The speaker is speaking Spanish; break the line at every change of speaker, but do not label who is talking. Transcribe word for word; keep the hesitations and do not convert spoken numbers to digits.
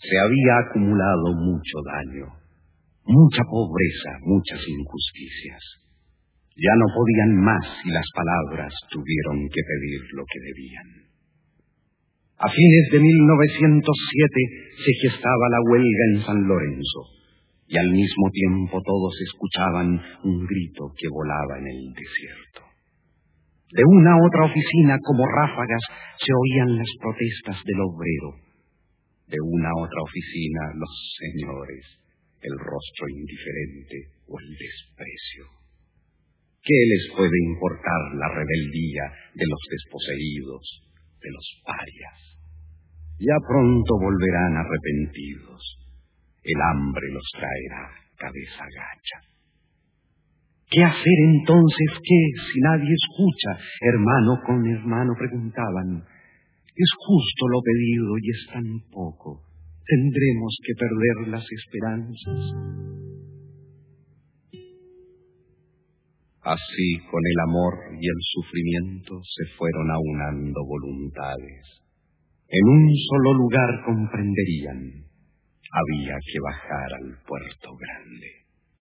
Se había acumulado mucho daño, mucha pobreza, muchas injusticias. Ya no podían más y las palabras tuvieron que pedir lo que debían. A fines de mil novecientos siete se gestaba la huelga en San Lorenzo, y al mismo tiempo todos escuchaban un grito que volaba en el desierto. De una a otra oficina, como ráfagas, se oían las protestas del obrero. De una a otra oficina, los señores, el rostro indiferente o el desprecio. ¿Qué les puede importar la rebeldía de los desposeídos, de los parias? Ya pronto volverán arrepentidos. El hambre los traerá cabeza gacha. ¿Qué hacer entonces? ¿Qué? Si nadie escucha. Hermano con hermano preguntaban. Es justo lo pedido y es tan poco. ¿Tendremos que perder las esperanzas? Así, con el amor y el sufrimiento se fueron aunando voluntades. En un solo lugar comprenderían. Había que bajar al puerto grande.